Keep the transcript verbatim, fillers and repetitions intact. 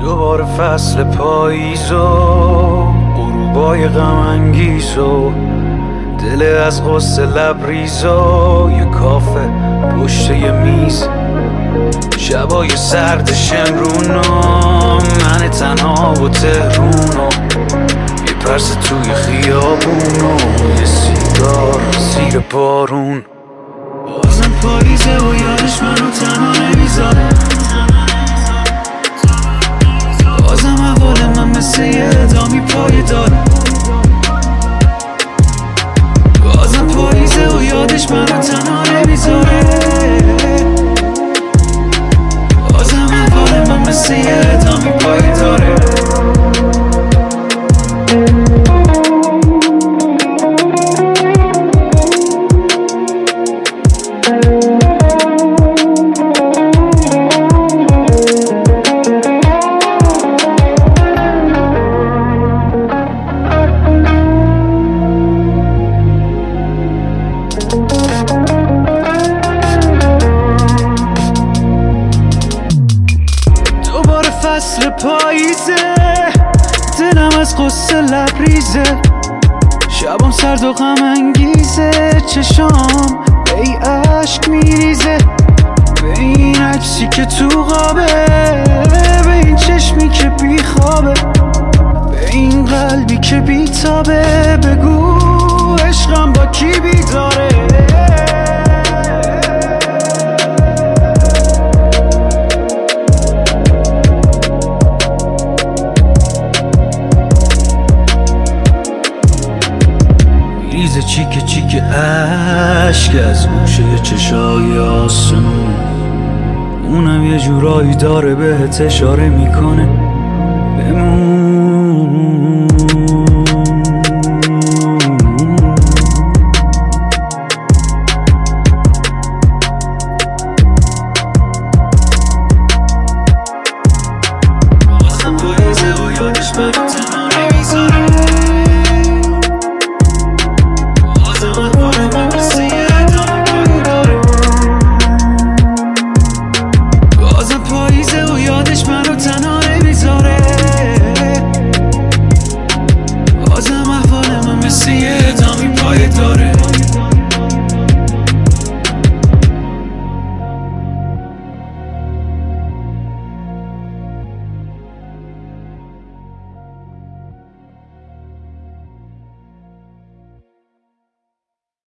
دوباره فصل پاییز و غروبای غم انگیز و دل از غصه لبریز و یه کافه پشت یه میز، شبای سرد شمرون و من تنها و تهرون و یه پرسه توی خیابون و یه سیگار زیر بارون. بازم پاییزه و یادش منو تنها نمیذاره، بازم احوال من مثل یه ادامی پای داره. بازم پاییزه و یادش منو تنها نمیذاره، بازم احوال من مثل یه ادامی پای داره. دوباره فصل پاییزه، دلم از قصه لبریزه، شبم سرد و غم انگیزه، چشام ای عشق میریزه به این عکسی که تو قابه، به این چشمی که بیخوابه، به این قلبی که بیتابه. بگو عشقم با کی بیداره؟ میریزه چیکه چیکه عشق از گوشه چشای آسمون، اونم یه جورایی داره بهت اشاره میکنه بمون. بازم پاییزه و یادش منو تنها نمیذاره، بازم